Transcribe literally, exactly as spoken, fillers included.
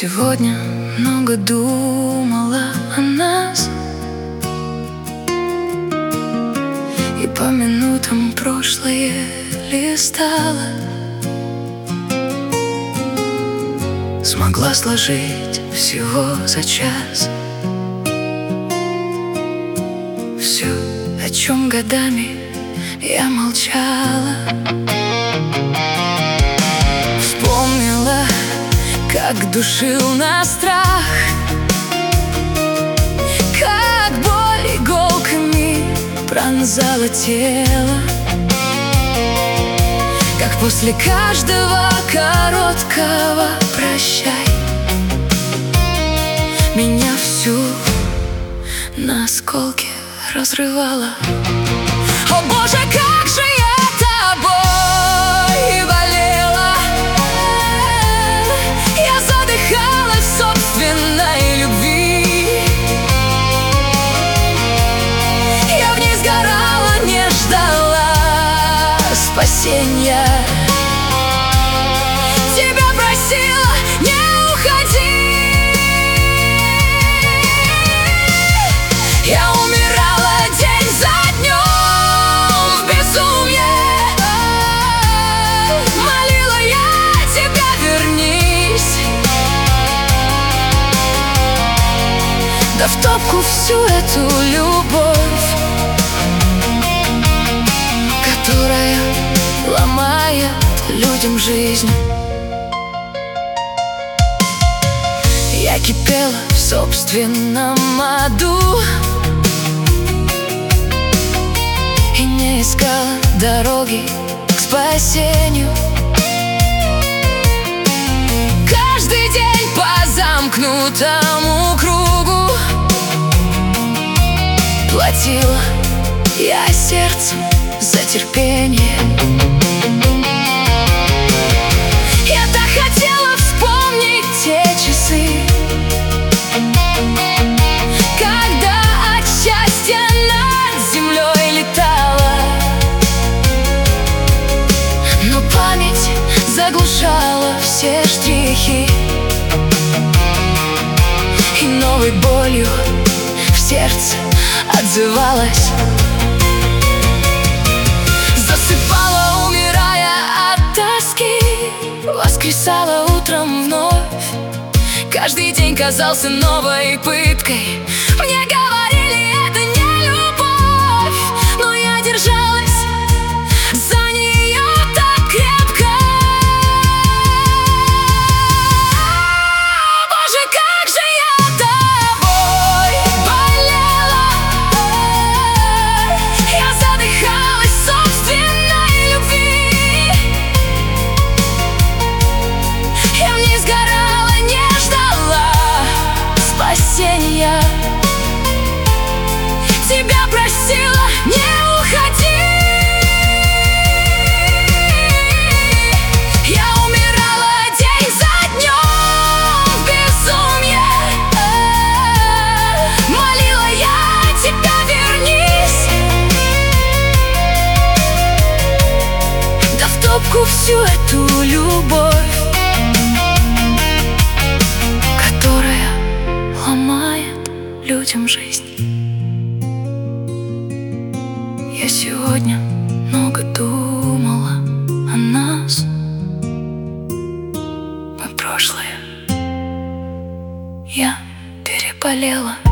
сегодня много думала о нас, и по минутам прошлое листала. Смогла сложить всего за час все, о чем годами я молчала. Вспомнила, как душил нас страх, как боль иголками пронзала тело, как после каждого короткого прощай меня всю на осколки разрывала. О Боже, как же я тобой болела! Я задыхалась в собственной любви. Я в ней сгорала, не ждала спасения. Тебя просила, не уходи. Я умирала день за днем в безумье. Молила я тебя, вернись. Да в топку всю эту любовь, которая ломает людям жизнь. Я кипела в собственном аду и не искала дороги к спасению. Каждый день по замкнутому кругу платила я сердцем за терпение. Я так хотела вспомнить те часы, когда от счастья над землей летала, но память заглушала все штрихи, и новой болью в сердце отзывалась. Засыпала, умирая от тоски, воскресала утром вновь. Каждый день казался новой пыткой. Мне говорили, это не любовь, но я держалась за нее так крепко. Боже, как же я тобой болела! Я задыхалась в собственной любви. Я в ней сгорала, не ждала спасения. Тебя просила, не уходи. Я умирала день за днем в безумье. Молила я тебя, вернись. Да в топку всю эту любовь, которая ломает людям жизнь. Я сегодня много думала о нас. Мы прошлое я переболела.